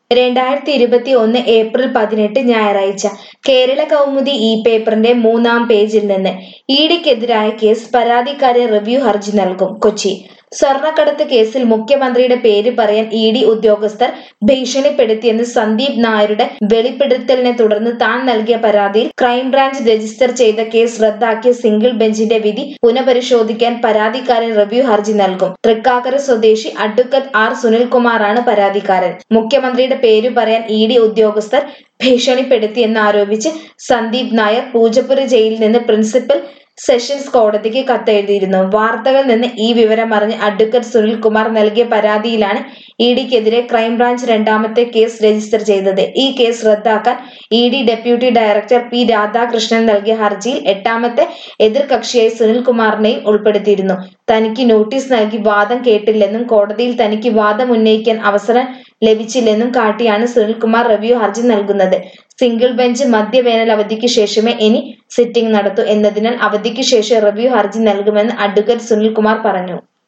2021 April 18 ഞായറാഴ്ച കേരള കൗമുദി പേപ്പറിന്റെ 3-ാം പേജിൽ നിന്ന് ഇഡിക്കെതിരായ കേസ് പരാതിക്കാരൻ റിവ്യൂ ഹർജി നൽകും. കൊച്ചി സ്വർണ്ണക്കടത്ത് കേസിൽ മുഖ്യമന്ത്രിയുടെ പേര് പറയാൻ ഇഡി ഉദ്യോഗസ്ഥർ ഭീഷണിപ്പെടുത്തിയെന്ന് സന്ദീപ് നായരുടെ വെളിപ്പെടുത്തലിനെ തുടർന്ന് താൻ നൽകിയ പരാതിയിൽ ക്രൈംബ്രാഞ്ച് രജിസ്റ്റർ ചെയ്ത കേസ് റദ്ദാക്കിയ സിംഗിൾ ബെഞ്ചിന്റെ വിധി പുനഃപരിശോധിക്കാൻ പരാതിക്കാരൻ റിവ്യൂ ഹർജി നൽകും. തൃക്കാക്കര സ്വദേശി അഡ്വക്കേറ്റ് ആർ സുനിൽകുമാറാണ് പരാതിക്കാരൻ. മുഖ്യമന്ത്രിയുടെ പേര് പറയാൻ ഇഡി ഉദ്യോഗസ്ഥർ ഭീഷണിപ്പെടുത്തിയെന്നാരോപിച്ച് സന്ദീപ് നായർ പൂജപ്പുര ജയിലിൽ നിന്ന് പ്രിൻസിപ്പൽ സെഷൻസ് കോടതിക്ക് കത്തെഴുതിയിരുന്നു. വാർത്തകളിൽ നിന്ന് ഈ വിവരമറിഞ്ഞ് അഡ്വക്കേറ്റ് സുനിൽകുമാർ നൽകിയ പരാതിയിലാണ് ഇഡിക്കെതിരെ ക്രൈംബ്രാഞ്ച് 2ാമത്തെ കേസ് രജിസ്റ്റർ ചെയ്തത്. ഈ കേസ് റദ്ദാക്കാൻ ED deputy director P Radhakrishnan നൽകിയ ഹർജിയിൽ 8ാമത്തെ എതിർകക്ഷിയായി സുനിൽകുമാറിനെയും ഉൾപ്പെടുത്തിയിരുന്നു. തനിക്ക് നോട്ടീസ് നൽകി വാദം കേട്ടില്ലെന്നും കോടതിയിൽ തനിക്ക് വാദം ഉന്നയിക്കാൻ അവസരം ലഭിച്ചില്ലെന്നും കാട്ടിയാണ് സുനിൽകുമാർ റിവ്യൂ ഹർജി നൽകുന്നത്. സിംഗിൾ ബെഞ്ച് മധ്യവേനൽ അവധിക്ക് ശേഷമേ ഇനി സിറ്റിംഗ് നടത്തൂ എന്നതിനാൽ അവധിക്ക് ശേഷം റിവ്യൂ ഹർജി നൽകുമെന്ന് അഡ്വക്കേറ്റ് സുനിൽകുമാർ പറഞ്ഞു.